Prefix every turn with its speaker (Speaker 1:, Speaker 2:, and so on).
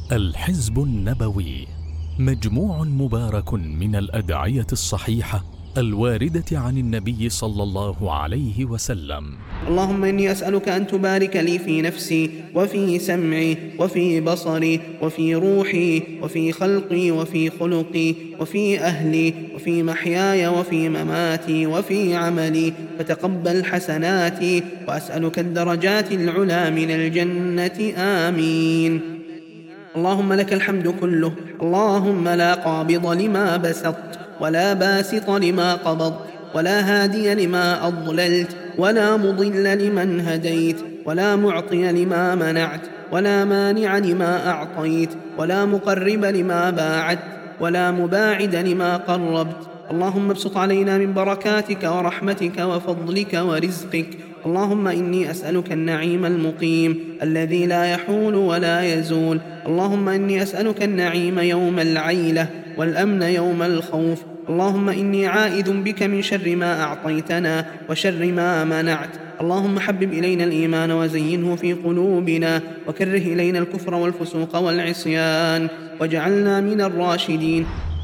Speaker 1: الحزب النبوي مجموع مبارك من الأدعية الصحيحة الواردة عن النبي صلى الله عليه وسلم.
Speaker 2: اللهم إني أسألك أن تبارك لي في نفسي وفي سمعي وفي بصري وفي روحي وفي خلقي وفي خلقي وفي أهلي وفي محياي وفي مماتي وفي عملي، فتقبل حسناتي، وأسألك الدرجات العلى من الجنة، آمين. اللهم لك الحمد كله، اللهم لا قابض لما بسطت ولا باسط لما قبضت ولا هادي لما أضللت ولا مضل لمن هديت ولا معطي لما منعت ولا مانع لما أعطيت ولا مقرب لما باعدت ولا مباعد لما قربت. اللهم ابسط علينا من بركاتك ورحمتك وفضلك ورزقك. اللهم إني أسألك النعيم المقيم الذي لا يحول ولا يزول. اللهم إني أسألك النعيم يوم العيلة والأمن يوم الخوف. اللهم إني عائذ بك من شر ما أعطيتنا وشر ما منعت. اللهم حبب إلينا الإيمان وزينه في قلوبنا، وكره إلينا الكفر والفسوق والعصيان، واجعلنا من الراشدين.